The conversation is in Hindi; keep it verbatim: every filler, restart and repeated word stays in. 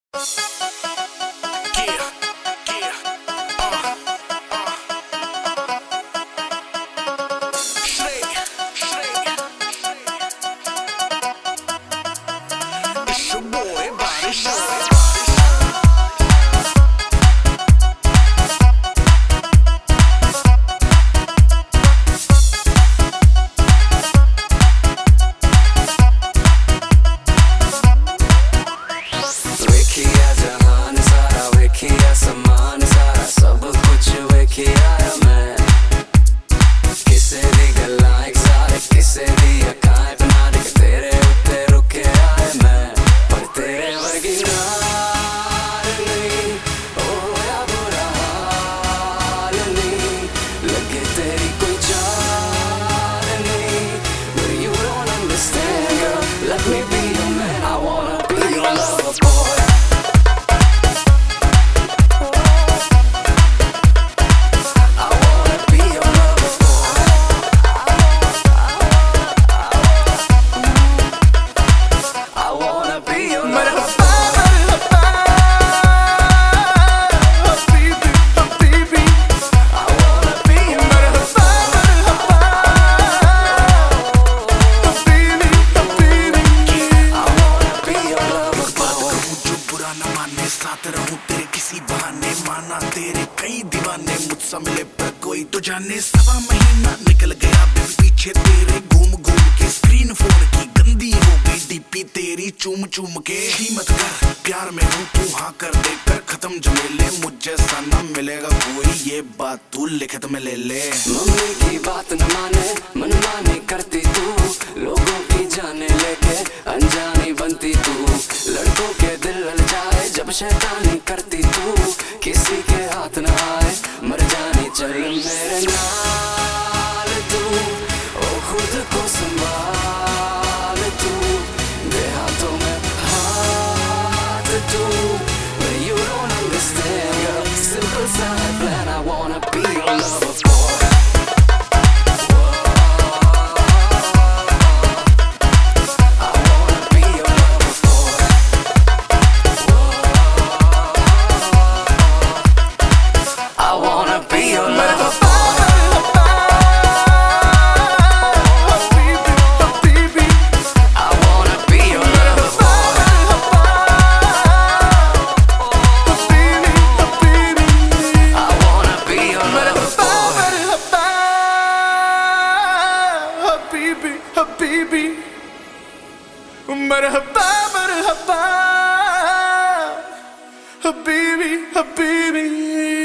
साथ रहूं तेरे किसी बहाने, माना तेरे कई दीवाने, मुझसे मिले पर कोई तो जाने। सवा महीना निकल गया बेबी पीछे तेरे घूम घूम के, स्क्रीन फोन की गंदी हो गई डीपी तेरी चूम चूम के। कीमत कर प्यार में हूँ तू हाँ कर दे कर खत्म झमेले, मुझ जैसा ना मिलेगा कोई ये बात तू लिखित में ले ले। मम्मी की बात न माने मनमानी करती तू, लोगों की जाने लेके अनजानी बनती तू, लड़कों के दिल ललचाए जब शैतानी करती तू, किसी के हाथ न आए मर जानी चल मेरे नाल तू, ओ खुद को संभाल तू, दे हाथों में हाथ तू, you don't understand girl, simple side plan, I wanna be your lover boy. Habibi, marhaba, marhaba, Habibi, Habibi.